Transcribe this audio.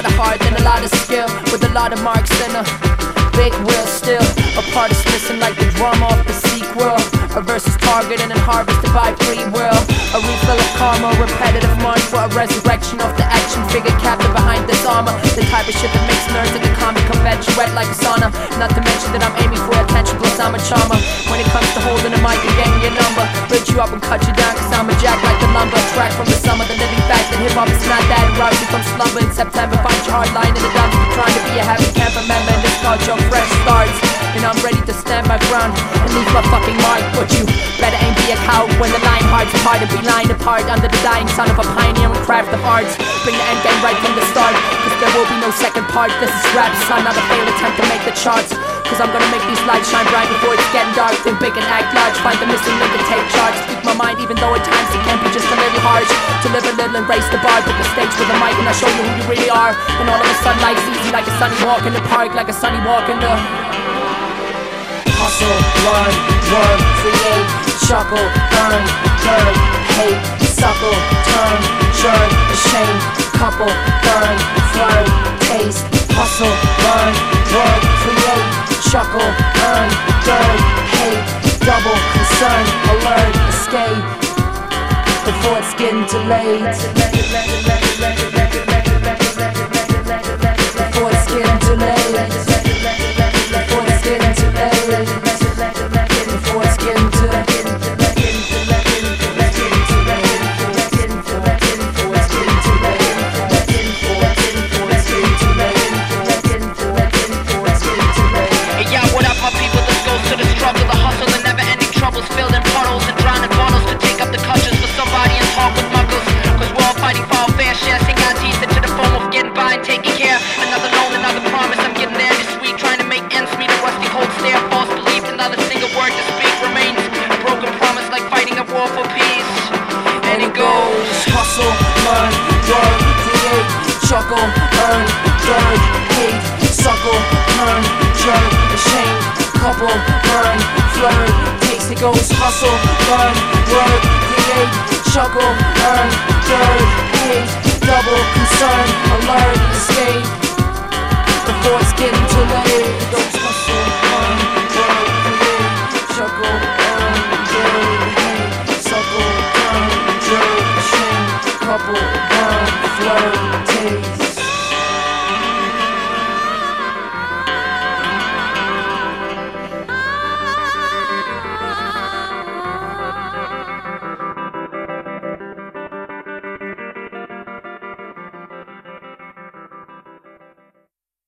lot of heart and a lot of skill, with a lot of marks and a big will. Still, a part is missing like the drama off the sequel. A verse is targeted and harvested by free will. A refill of karma, a repetitive march for a resurrection of the action figure captive behind this armor. The type of shit that makes nerds in the comic convention wet like a sauna. Not to mention that I'm aiming for attention, plus I'm a charmer. When it comes to holding a mic and getting your number, build you up and cut you down, cause I'm a jack like the lumber. Track from the summer, the living fact that hip-hop is not that. It roused you from slumber in September. Find your hard line in the dumpster, trying to be a happy camper member. And this culture fresh starts, and I'm ready to stand my ground and leave my fucking mark. But you better ain't be a cow when the line hearts apart and be lined apart under the dying sun of a pioneer and craft of arts. Bring the end game right from the start, cause there will be no second part. This is rap, son, not a failed attempt to make the charts. Cause I'm gonna make these lights shine bright before it's getting dark. Think big and act large, find the missing link and take charge. Speak my mind even though at times it can be just a little harsh. To live a little and raise the bar, book the stage with a mic and I'll show you who you really are. And all of a sudden life's easy like a sunny walk in the park, like a sunny walk in the hustle, learn, work, create, chuckle, earn, burn, hate, suckle, turn, churn, shame, couple, burn, flirt, taste, hustle, learn, work, create, chuckle, earn, burn, hate, double, concern, alert, escape, before it's getting too late. Before it's getting too late. Before it's getting too late. Before it's getting too late. Hey, yeah, what up, my people? This goes to the struggle, the hustle, the never-ending troubles, filled in puddles and drowning bottles to take up the cushions for somebody and talk with muggles. Cause we're all fighting for our fair share, sink our teeth into the form of getting by and taking care. Another loan, another promise, I'm getting there this week, trying to make ends meet. A rusty cold stare, false belief, another single word to speak remains a broken promise, like fighting a war for peace. And it goes hustle, learn, work, create, chuckle, earn, burn, hate, suckle, turn, jerk, shame, couple, burn, flirt, taste. It goes hustle, learn, work, create, chuckle, earn, burn, hate, double, concern, alert, escape, before it's getting too late. It goes hustle, learn, work, create, chuckle, earn, burn, hate, suckle, turn, jerk, shame, couple, burn, flirt, taste.